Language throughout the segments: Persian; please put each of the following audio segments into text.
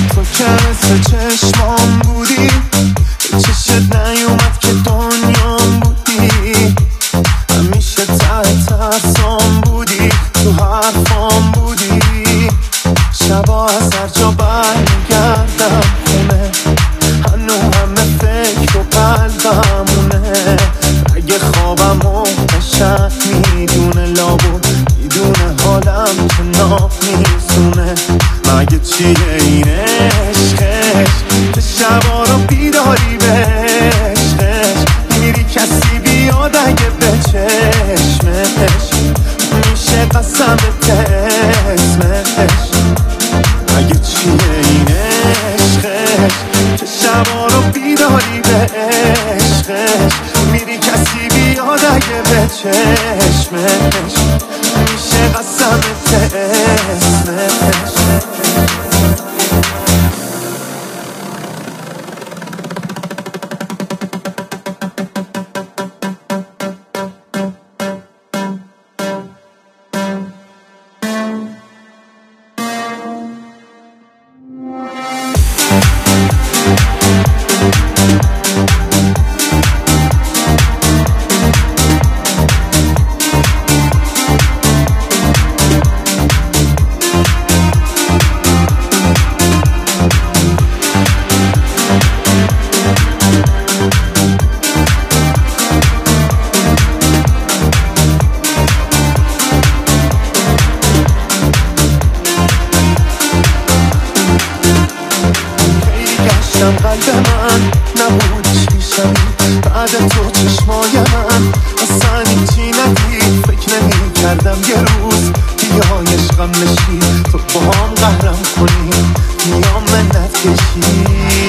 تو که مثل چشمام بودی، به چشت نیومد که دنیام بودی. همیشه ته ترسام بودی، تو حرفام بودی. شبا از هر جا برمیگردم خونه، هنو همه فکر و قلبمونه. اگه خوابم و قشنگ میدونه، لابد میدونه حالم که ناب میزونه. مگه چیه این عشقش که شبا رو بیداری به عشقش؟ میری کسی بیاد اگه به چشمش میشه قسمت اسمش. مگه چیه این عشقش که شبا رو بیداری به عشقش؟ میری کسی بیاد اگه به چشمش میشه قسمت اسمش. قلب من نبود چیشم، بعد تو چشمای من اصلا هیچی ندید. فکر نمی کردم یه روز بیای عشقم نشی، تو با هم قهرم کنی میام منت کشی.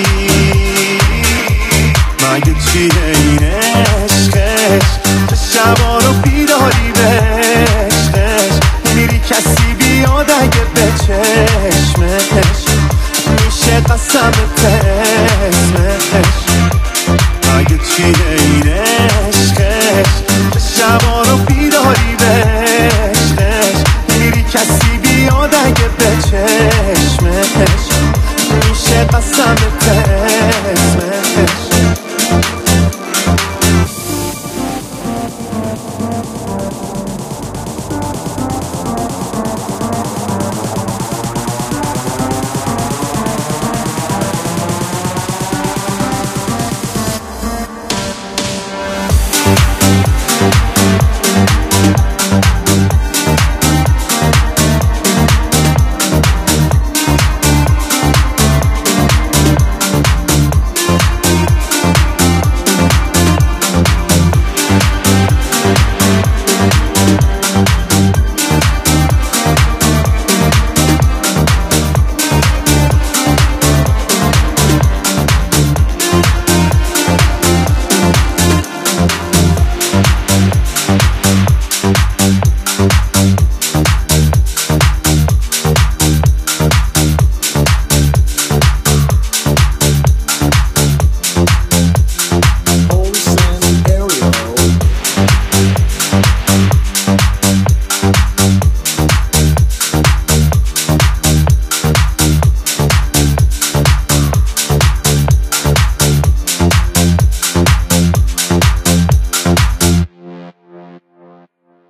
مگه چیه این عشقش که شبا رو بیداری به عشقش؟ میری کسی بیاد اگه به چشمش میشه قسمت اسمش. مگه چیه این عشقش که شبا رو بیداری به عشقش؟ میری کسی بیاد اگه به چشمش میشه قسمت